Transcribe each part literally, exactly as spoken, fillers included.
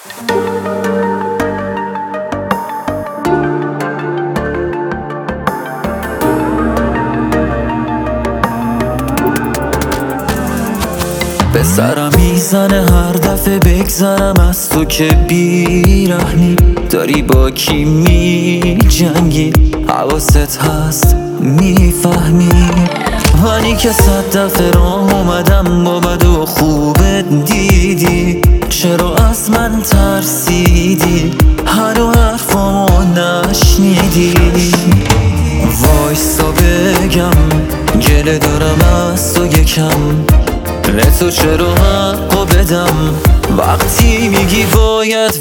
به سرم میزنه هر دفعه بگذرم از تو که بیرحمی داری با کی می جنگی، حواست هست میفهمی. منی که صد دفعه راه اومدم با بد و خوبت دیدی، چرا از من ترسیدی هنو حرفامو نشنیدی؟ وایسا بگم گله دارم از تو یکم، به تو چرا حقو بدم وقتی میگی باید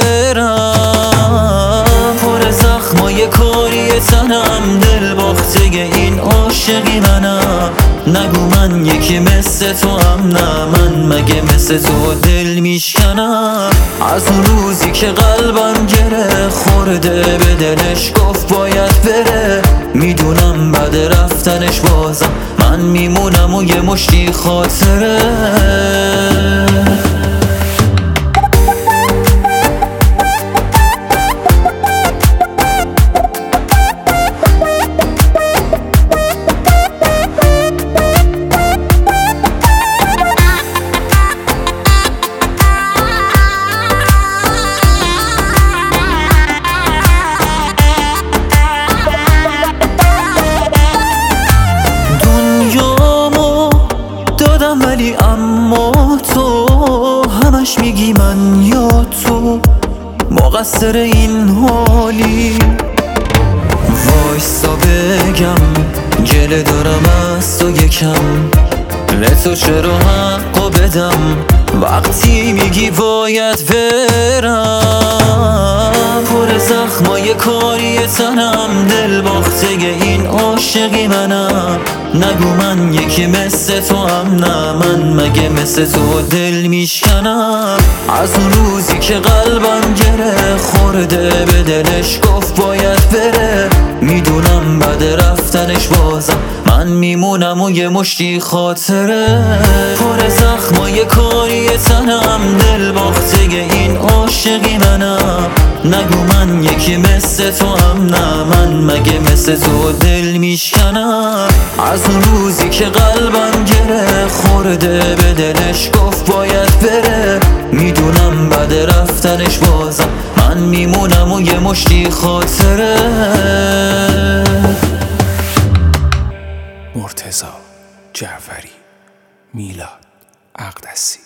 برم؟ پر زخمای کاری تنم، دل باخته این عاشقی منم. نگو من یکی مثل تو هم، نه من مگه مثل تو دل میشکنم. از اون روزی که قلبم گره خورده به دلش گفت باید بره، میدونم بعد رفتنش بازم من میمونم و یه مشتی خاطره. ولی اما تو همش میگی من یا تو مقصر این حالی. وایسا بگم گله دارم از تو یکم، به تو چرا حقو بدم وقتی میگی باید برم؟ پر زخمای کاری تنم، دل باخته این عاشقی منم. نگو من یکی مثل تو هم، نه من مگه مثل تو دل میشکنم. از اون روزی که قلبم گره خورده به دلش گفت باید بره، میدونم بعد رفتنش بازم من میمونم و یه مشتی خاطره. پر زخمای کاری تنم، دل باخته این عاشقی منم. نگو من یکی مثل تو هم، نه من مگه مثل تو دل میشکنم. از اون روزی که قلبم گره خورده به دلش گفت باید بره، میدونم بعد رفتنش بازم من میمونم و یه مشتی خاطره. مرتضی جعفری، میلاد اقدسی.